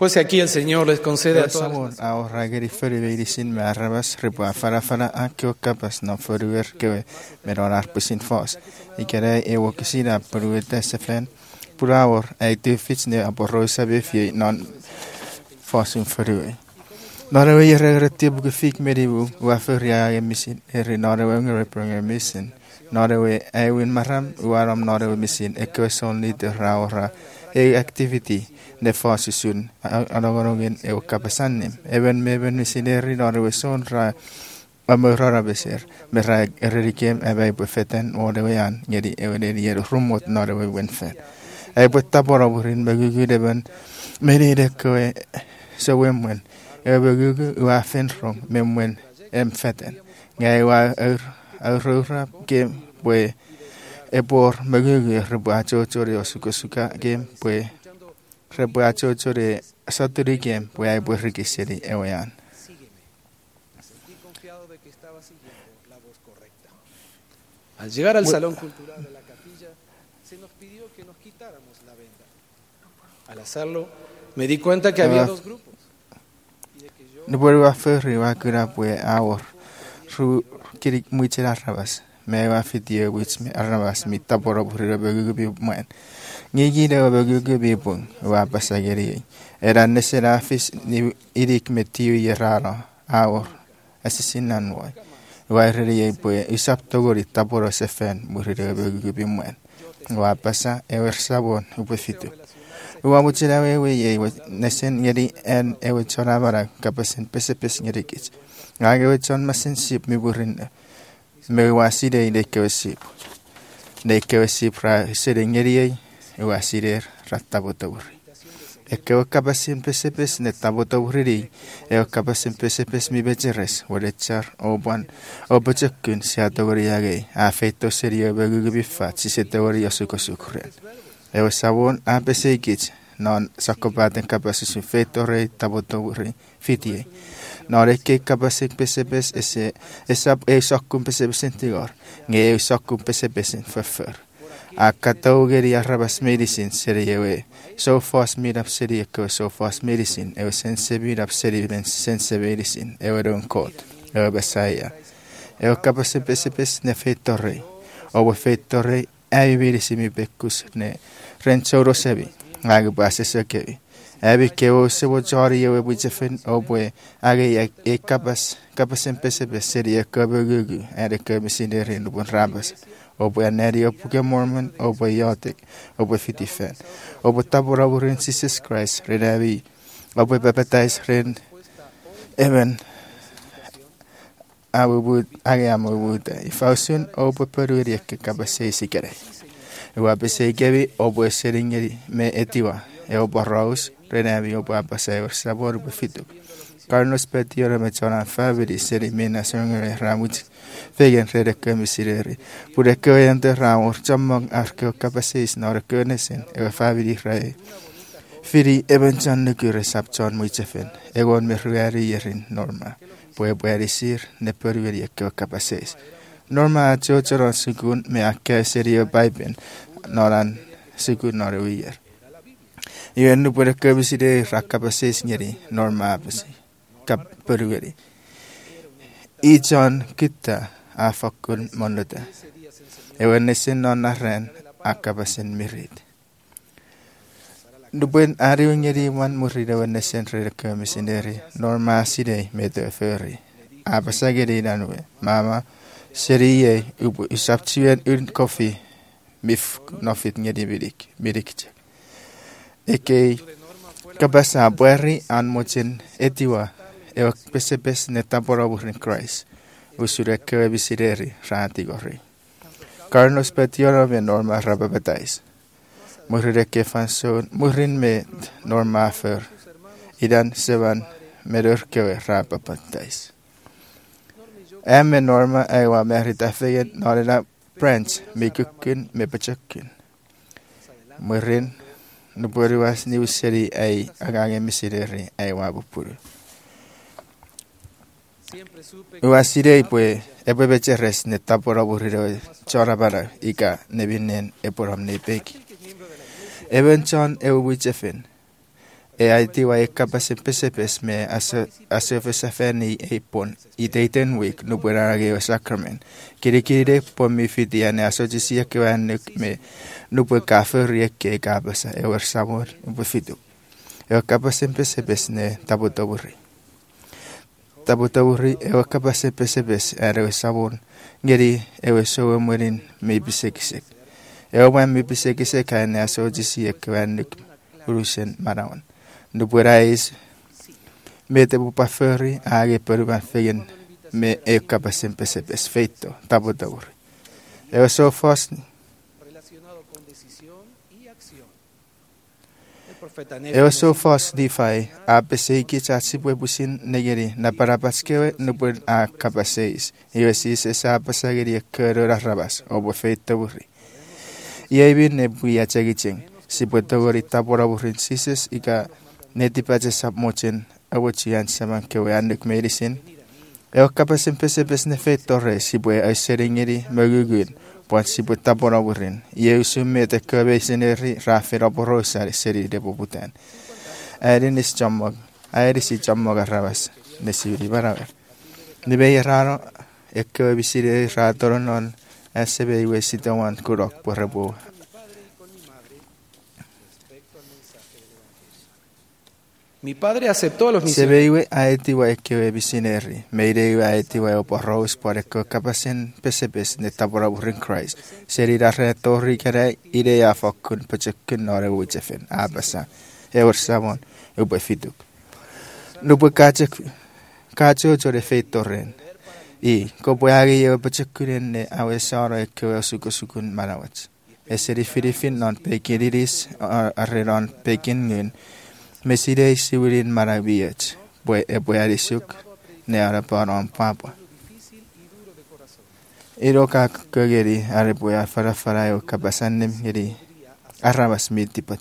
Pues aquí el Señor les concede a todos. Samon ahora que sin me arrabas ripa fara akio capas no foruer que me donar pusin fos y que evo que sida peruet sefen purawor ai tu fits ne aporosa befi non fosun forue nore we regretti bu fik medibu wa feria emisin eri nore we ngreprong emisin nore we ai win maram waram nore we misin e que son lite raora e activity de fasisun anagorongin e kapasannim even meben misineri nore we son ra amorara beser merag erikem abai bufeten odewan yedi ewedi yeru rumot nore we wenfen ai buttabora burin bagugu deben meride ko so wemwen e bagugu wa fenrom memwen feten ngai wa rura game we e por bagugu rebacho chore osuka game we rebacho chore saturi game we ai burrikiseri ewan. Al llegar al salón cultural de la capilla, se nos pidió que nos quitáramos la venda. Al hacerlo, me di cuenta que había dos grupos. No puedo hacer riba que era pues ahora. Quiere muchas arrabas. Me va a fitir which me arrabas mi taporo por el begubi man. Ni gira begubi pun va a pasar geri. Era neserafis ni irik metiu y raro ahora. Asesinan hoy. Wairere pues isap togori taporo sefen murir begubi man. Va a pasar el sabón upefitu. Uamuchira we nesen yeri en ewechora bara kapasen pes yerikich. Age wechon masen sip mi burin. Me waside de kewsip. De kewsip ra seden yeri waside ratabotoburi. Eke kapasen pes ne tabotoburi. E kapasen pes mi becheres wedechar oban obachakun siatogori age. Afeto serio begubi fat si setogori asukosukren. E sabon a pesegich non sakopaten kapasisun fetore tabotore fitie nore ke kapasik pesepes ese esap e sakkum pesepesentigar nge sakkum pesepesen fefer a katogeri arabas medicine seriewe so fast made up serie ko so fast medicine e sense made up serie sense medicine e weron code e besaya e kapasik pesepes ne fetore o fetore ai medicine bekus ne Renzo sebi, age base sekevi. Abi kevo sebo jari yewe bujefen obwe age e kapas empese beseria kabugu ade kabisinere nubun rabas obwe anerio puke mormon obwe yotic obwe fitifen obwe tabora burin Jesus Christ redavi obwe baptize ren even abu age amubuta ifausun obwe peruria ke kabase sikere. Ua pese kevi obo seringeri me etiwa e obo raus renavi obo apase sabor befitu Carlos Petiora me chona favori seri mena songere ramut fegen rede kemisireri pure koyente ramor chamang arko kapasis nor konesen e favori rai firi ebenchan nukure sapchon muichefen egon me ruari yerin norma puede decir ne perveri que kapasis Norma chochoron sukun me akka serio baiben noran sukun norwier. Iwen nu puede kabiside rakapases nyeri norma apasi kap perugeri. Ichon kita afakun monota. Ewen nesen non narren akapasen mirit. Dupuen ariu nyeri man murida wen nesen rekamisinderi norma side meto ferry. Apasageri danwe mama serie ubu isaptien un coffee mif nofit ngedi bidik eke kabasa bueri an mochen etiwa e pesepes netapora burin Christ usure ke bisideri ratigori Carlos Petiora me norma rababetais murire ke fanson murin me norma fer idan sevan merur ke rababetais Emme norma ewa merita fegen norena French me kukin me pachakin. Murin nupuri was new city ay agange misideri ay wabupuru. Uasirei pues ebe becheres ne tapora burriro chora para ika nebinen eporam ne peki. Ebenchon ewichefen. Aitiwa kapasin pesepes me asofesafeni epon iteiten week nuperage sacrament. Kirikire pon mi fitiane asojisia kewan me nupe kafe rieke kapasa ewer sabor nupefitu. Kapasin pesepes ne tabutawuri. Tabutawuri kapasin pesepes ewe sabor ngeri ewe sowe murin me bisekisek. Ewan me bisekisek ane asojisia kewan urusen marawan. Nupurais me te bupaferi age peruban fegen me kapasin pesepes feito tabutawuri. Ewe so fast Ewa so fast DeFi a pesei ki chatsi pue busin negeri na parapaskewe nupur a kapaseis. Ewa si se sa pasageri kero rabas o bufeit taburi. Ia bin ne buia chagicheng si pue taburi tabura burin sises ika neti pache sap mochen awochian saman kewe anduk medicine. Ewa kapasin pesepes ne feit torre si pue ay seringeri magugun. Puan si pue tabura burin. Ia usume te kebe seneri rafira borosari seri de bobutan. Airis jammog. Airis jammog arabas. Nesiri baraver. Nibei raro ekebe bisiri ratoronon SB Wesitawan kurok porrebo. Mi padre aceptó a los misioneros. Sebeiwe aetiwa ekebe bisineri. Meireiwe aetiwa oporros por eko kapasin pesepes ne tabora burin Christ. Serira retorri kere idea fokkun pachekun nore wuchefen abasa. Ewer samon ubefituk. Nupe kacho chore feitorren. I kopoagi ewe pachekunen ne awesaro ekebe sukun manawach. Eseri firifin non pekiriris arreron pekin ngun. Mesirei siwirin maravillas, pues arisuk ne araparon papa. Iroka kageri arapuya farafarayo kapasanem geri arrabas mi tipet.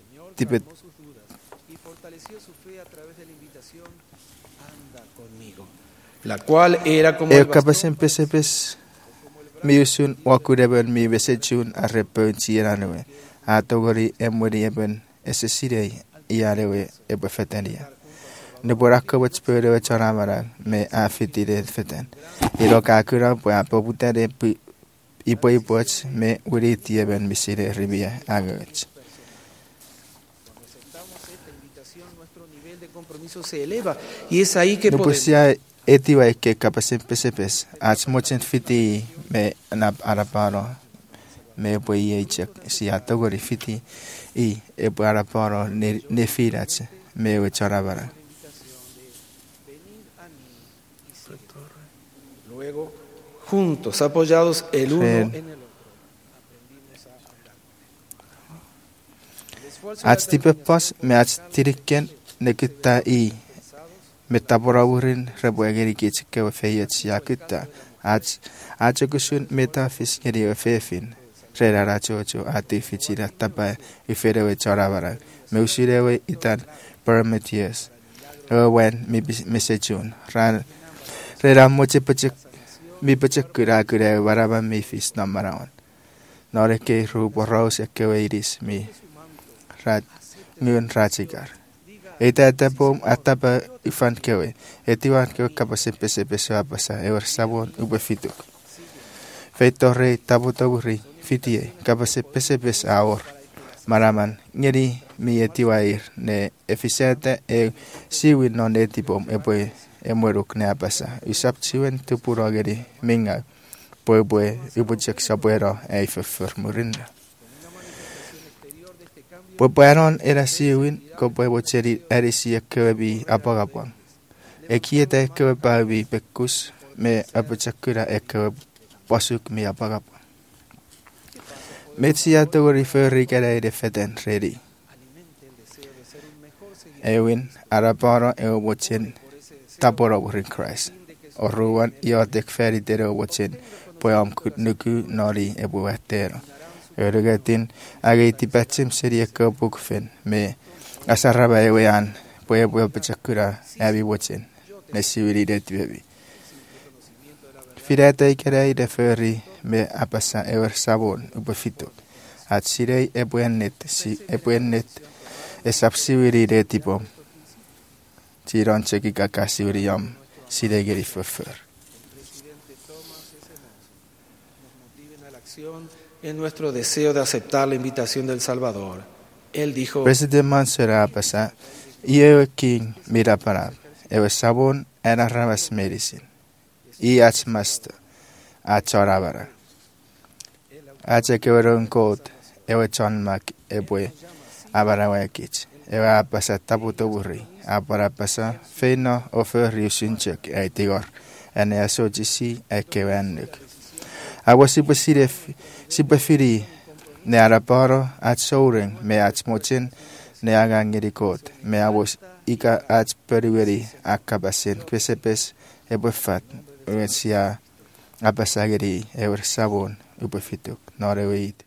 La cual era como el kapasen pesepes mi usun wakureben mi besechun arrepentiranoe. Atogori emurieben esesirei. Iarewe ebefeteria. Neboraka wach pere wacharamara me afitire feten. Iroka kura po apobutare ipoipoch me uriti eben misire ribia agach. Y es ahí que podemos etiwa que capasen pesepes ach mochen fiti me na araparo me poie check si atogori fiti y para paro ne firach me echarabara. Luego, juntos, apoyados el uno en el otro, aprendimos a ach tipepos me ach tiriken nekita I metaborawurin rebuegeri kichke feyach yakita ach kusun metafisgeri fefin. Rera chocho ati fichira tapa iferewe charabara. Me usirewe itan Prometheus. When mi sechun. Rera moche pachek mi pachek kura waraba mi fis namarawan. Nore ke rupo rose kewe iris mi ngun rachikar. Eta etapom atapa ifan kewe. Etiwan kewe kapase pese apasa ewer sabon ubefituk. Feito rei tabutawuri. Fitie, kapase pesepes ahor. Maraman, ngeri mi etiwair ne eficiente siwin non etipom epoe emueruk ne apasa. Usap siwen tupuro geri minga. Poe ibuchek sabuero eifefer murinda. Poeron era siwin kopoe bocheri erisi ekewebi apagapang. Ekiete ekewebabi pekus me apuchakura ekeweb pasuk mi apagapang. Metsia togori ferri kere de feten ready. Ewin araparo ewochen taporo burin Christ. Oruan iotek ferri tere wochen poam nuku nori ebuatero. Eregatin agiti patsim seria kapukfen me asaraba ewean poe pechakura abi wochen nesiviri de tbebi. Firete kere de ferri me apasa ewer sabon ubefituk. At sirei ebuennet Esapsiwiri de tipo. Tiron cheki kakasiwiri yam. Siregiri fufur. En nuestro deseo de aceptar la invitación del Salvador. Él dijo, Presidente Mansura pasa, Iyo king mira para, Ewe sabon era rabas medicine. I achmasta, achorabara. Ache que un coat, Ewe chonmak, Ewe abarawakich. Ewe apasa taputo burri, apara pasa, feino o fer riusinchuk, Tigor, ene asojisi, Ekewenduk. Agua si preferi ne araparo at souring me at smochin ne agangirikot me avos ika at periweri akabasin kwesepes ebefat uensia abasagiri ewer sabon ubefituk noreweit.